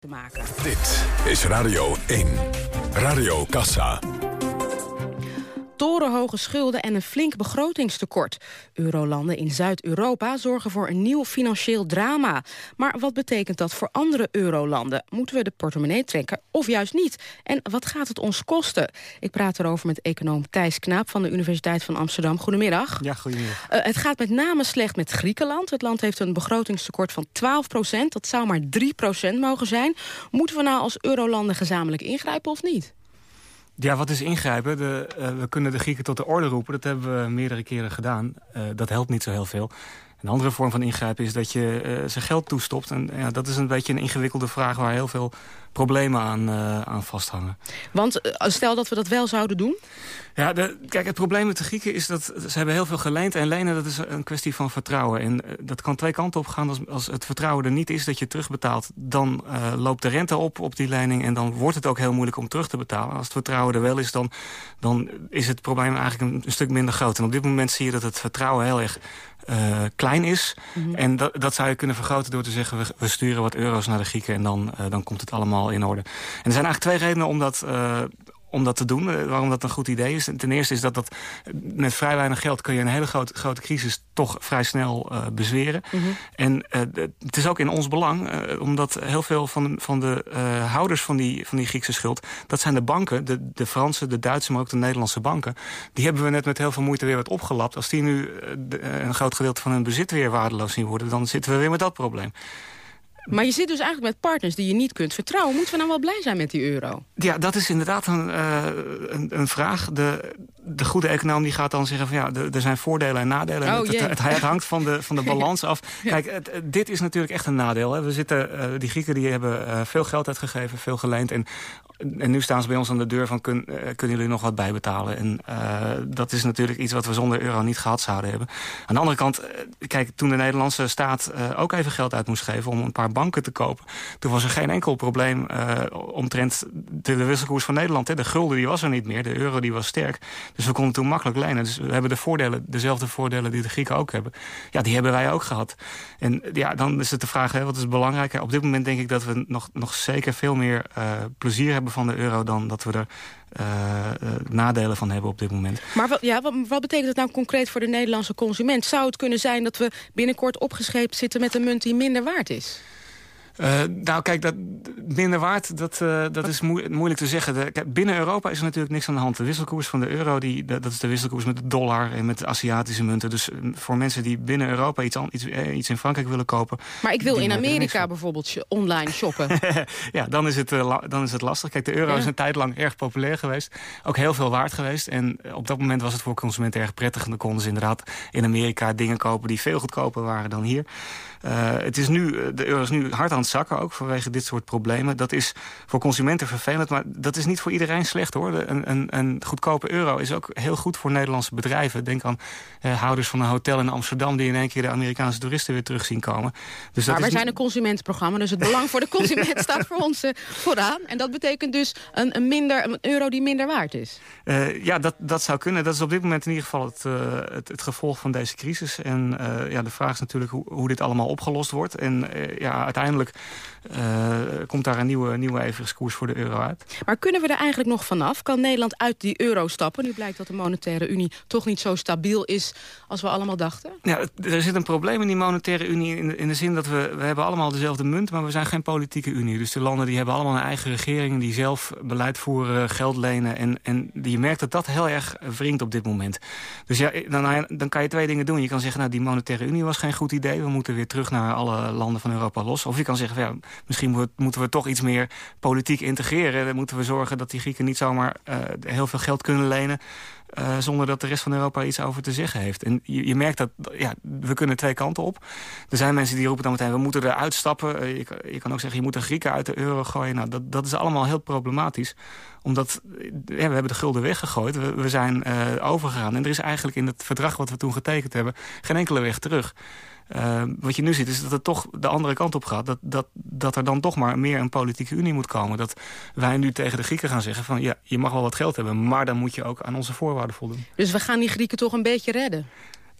te maken. Dit is Radio 1. Radio Kassa. Torenhoge schulden en een flink begrotingstekort. Eurolanden in Zuid-Europa zorgen voor een nieuw financieel drama. Maar wat betekent dat voor andere eurolanden? Moeten we de portemonnee trekken of juist niet? En wat gaat het ons kosten? Ik praat erover met econoom Thijs Knaap van de Universiteit van Amsterdam. Goedemiddag. Ja, goedemiddag. Het gaat met name slecht met Griekenland. Het land heeft een begrotingstekort van 12%. Dat zou maar 3% mogen zijn. Moeten we nou als eurolanden gezamenlijk ingrijpen of niet? Ja, wat is ingrijpen? We kunnen de Grieken tot de orde roepen. Dat hebben we meerdere keren gedaan. Dat helpt niet zo heel veel. Een andere vorm van ingrijpen is dat je ze geld toestopt. En dat is een beetje een ingewikkelde vraag waar heel veel problemen aan vasthangen. Want stel dat we dat wel zouden doen? Ja, kijk, het probleem met de Grieken is dat ze hebben heel veel geleend. En lenen, dat is een kwestie van vertrouwen. En dat kan twee kanten op gaan. Als het vertrouwen er niet is dat je terugbetaalt, dan loopt de rente op die lening. En dan wordt het ook heel moeilijk om terug te betalen. Als het vertrouwen er wel is, dan is het probleem eigenlijk een stuk minder groot. En op dit moment zie je dat het vertrouwen heel erg klein is. Mm-hmm. En dat zou je kunnen vergroten door te zeggen, we sturen wat euro's naar de Grieken en dan komt het allemaal in orde. En er zijn eigenlijk twee redenen om dat te doen, waarom dat een goed idee is. Ten eerste is dat met vrij weinig geld kun je een hele grote crisis toch vrij snel bezweren. Mm-hmm. En het is ook in ons belang, omdat heel veel van de houders van die Griekse schuld, dat zijn de banken, de Franse, de Duitse, maar ook de Nederlandse banken. Die hebben we net met heel veel moeite weer wat opgelapt. Als die nu een groot gedeelte van hun bezit weer waardeloos zien worden, dan zitten we weer met dat probleem. Maar je zit dus eigenlijk met partners die je niet kunt vertrouwen. Moeten we nou wel blij zijn met die euro? Ja, dat is inderdaad een vraag. De goede econoom die gaat dan zeggen van ja, er zijn voordelen en nadelen. Het hangt van de balans af. Ja. Kijk, dit is natuurlijk echt een nadeel. Hè. Die Grieken die hebben veel geld uitgegeven, veel geleend. En nu staan ze bij ons aan de deur van kunnen jullie nog wat bijbetalen? En dat is natuurlijk iets wat we zonder euro niet gehad zouden hebben. Aan de andere kant, kijk, toen de Nederlandse staat ook even geld uit moest geven om een paar banken te kopen, toen was er geen enkel probleem omtrent de wisselkoers van Nederland. Hè. De gulden die was er niet meer, de euro die was sterk. Dus we konden toen makkelijk lenen. Dus we hebben dezelfde voordelen die de Grieken ook hebben. Ja, die hebben wij ook gehad. En ja, dan is het de vraag, wat is belangrijker? Op dit moment denk ik dat we nog zeker veel meer plezier hebben van de euro dan dat we er nadelen van hebben op dit moment. Maar wat betekent dat nou concreet voor de Nederlandse consument? Zou het kunnen zijn dat we binnenkort opgescheept zitten met een munt die minder waard is? Nou, kijk, dat minder waard, dat is moeilijk te zeggen. Binnen Europa is er natuurlijk niks aan de hand. De wisselkoers van de euro, dat is de wisselkoers met de dollar en met de Aziatische munten. Dus voor mensen die binnen Europa iets in Frankrijk willen kopen. Maar ik wil in Amerika bijvoorbeeld online shoppen. Ja, dan is het lastig. Kijk, de euro is een tijd lang erg populair geweest. Ook heel veel waard geweest. En op dat moment was het voor consumenten erg prettig. En dan konden ze inderdaad in Amerika dingen kopen die veel goedkoper waren dan hier. De euro is nu hard aan het zakken, ook vanwege dit soort problemen. Dat is voor consumenten vervelend, maar dat is niet voor iedereen slecht, hoor. Een goedkope euro is ook heel goed voor Nederlandse bedrijven. Denk aan houders van een hotel in Amsterdam die in één keer de Amerikaanse toeristen weer terug zien komen. Dus maar wij zijn een consumentenprogramma, dus het belang voor de consument staat voor ons vooraan. En dat betekent dus een euro die minder waard is. Ja, dat zou kunnen. Dat is op dit moment in ieder geval het gevolg van deze crisis. En de vraag is natuurlijk hoe dit allemaal opgelost wordt. En uiteindelijk komt daar een nieuwe evenwichtskoers voor de euro uit. Maar kunnen we er eigenlijk nog vanaf? Kan Nederland uit die euro stappen? Nu blijkt dat de monetaire unie toch niet zo stabiel is als we allemaal dachten. Ja, er zit een probleem in die monetaire unie in de zin dat we hebben allemaal dezelfde munt, maar we zijn geen politieke unie. Dus de landen die hebben allemaal een eigen regering die zelf beleid voeren, geld lenen. En je merkt dat heel erg wringt op dit moment. Dus ja, dan kan je twee dingen doen. Je kan zeggen, die monetaire unie was geen goed idee. We moeten weer terug naar alle landen van Europa los. Of je kan zeggen, misschien moeten we toch iets meer politiek integreren. Dan moeten we zorgen dat die Grieken niet zomaar heel veel geld kunnen lenen, zonder dat de rest van Europa iets over te zeggen heeft. En je merkt dat, we kunnen twee kanten op. Er zijn mensen die roepen dan meteen, we moeten eruit stappen. Je kan ook zeggen, je moet de Grieken uit de euro gooien. Nou, dat is allemaal heel problematisch. Omdat, we hebben de gulden weggegooid. We zijn overgegaan. En er is eigenlijk in het verdrag wat we toen getekend hebben geen enkele weg terug. Wat je nu ziet is dat het toch de andere kant op gaat. Dat er dan toch maar meer een politieke unie moet komen. Dat wij nu tegen de Grieken gaan zeggen van je mag wel wat geld hebben, maar dan moet je ook aan onze voorwaarden voldoen. Dus we gaan die Grieken toch een beetje redden?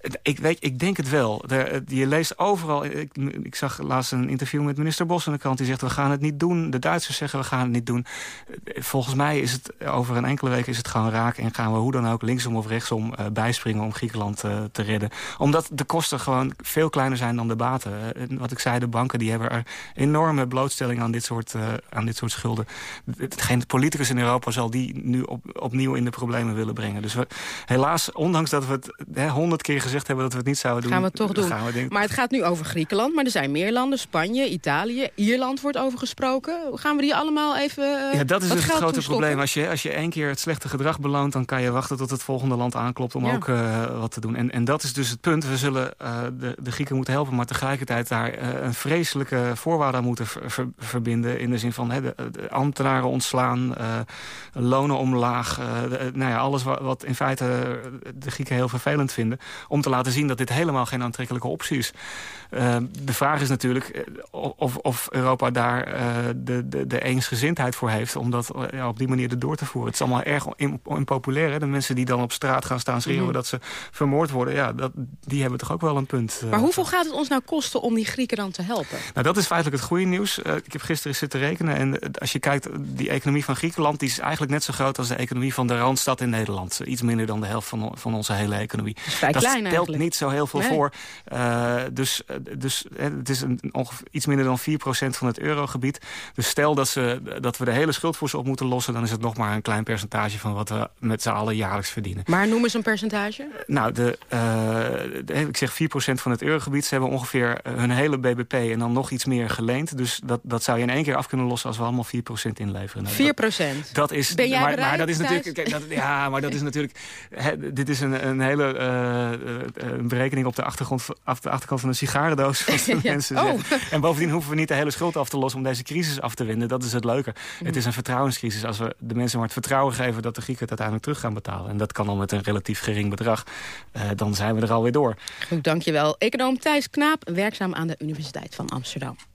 Ik denk het wel. Je leest overal... Ik zag laatst een interview met minister Bos in de krant. Die zegt, we gaan het niet doen. De Duitsers zeggen, we gaan het niet doen. Volgens mij is het over een enkele week is het gewoon raak. En gaan we hoe dan ook linksom of rechtsom bijspringen om Griekenland te redden. Omdat de kosten gewoon veel kleiner zijn dan de baten. Wat ik zei, de banken die hebben er enorme blootstelling aan dit soort schulden. Geen politicus in Europa zal die nu opnieuw in de problemen willen brengen. Dus helaas, ondanks dat we het 100 keer gezegd hebben dat we het niet zouden doen. Gaan we het toch doen. Maar het gaat nu over Griekenland, maar er zijn meer landen. Spanje, Italië, Ierland wordt over gesproken. Gaan we die allemaal even Ja, dat is dus het grote toestoppen? probleem. Als je één keer het slechte gedrag beloont, dan kan je wachten tot het volgende land aanklopt om ook wat te doen. En dat is dus het punt. We zullen de Grieken moeten helpen, maar tegelijkertijd daar een vreselijke voorwaarde aan moeten verbinden. In de zin van de ambtenaren ontslaan, lonen omlaag. Alles wat in feite de Grieken heel vervelend vinden. Om te laten zien dat dit helemaal geen aantrekkelijke optie is. De vraag is natuurlijk of Europa daar de eensgezindheid voor heeft om dat op die manier door te voeren. Het is allemaal erg impopulair. Hè? De mensen die dan op straat gaan staan schreeuwen dat ze vermoord worden, die hebben toch ook wel een punt. Maar hoeveel gaat het ons nou kosten om die Grieken dan te helpen? Nou, dat is feitelijk het goede nieuws. Ik heb gisteren zitten rekenen en als je kijkt, die economie van Griekenland, die is eigenlijk net zo groot als de economie van de Randstad in Nederland. Iets minder dan de helft van onze hele economie. Dat is vrij klein stelt eigenlijk. Niet zo heel veel voor. Dus het is ongeveer iets minder dan 4% van het eurogebied. Dus stel dat we de hele schuld voor ze op moeten lossen, dan is het nog maar een klein percentage van wat we met z'n allen jaarlijks verdienen. Maar noem eens een percentage. Nou, ik zeg 4% van het eurogebied. Ze hebben ongeveer hun hele BBP en dan nog iets meer geleend. Dus dat zou je in één keer af kunnen lossen als we allemaal 4% inleveren. 4%? Dat is, ben jij bereid? Maar dat is natuurlijk... maar dat is natuurlijk... Dit is een hele berekening op de achterkant van een sigarendoos. Van mensen en bovendien hoeven we niet de hele schuld af te lossen om deze crisis af te winnen. Dat is het leuke. Het is een vertrouwenscrisis. Als we de mensen maar het vertrouwen geven dat de Grieken het uiteindelijk terug gaan betalen. En dat kan al met een relatief gering bedrag. Dan zijn we er alweer door. Goed, dankjewel. Econoom Thijs Knaap, werkzaam aan de Universiteit van Amsterdam.